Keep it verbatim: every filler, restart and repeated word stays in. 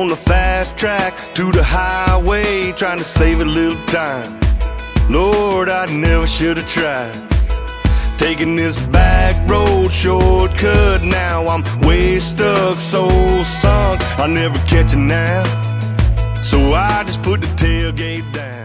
on the fast track to the highway, trying to save a little time. Lord, I never should have tried taking this back road shortcut. Now I'm way stuck, so sunk, I'll never catch it now. So I just put the tailgate down.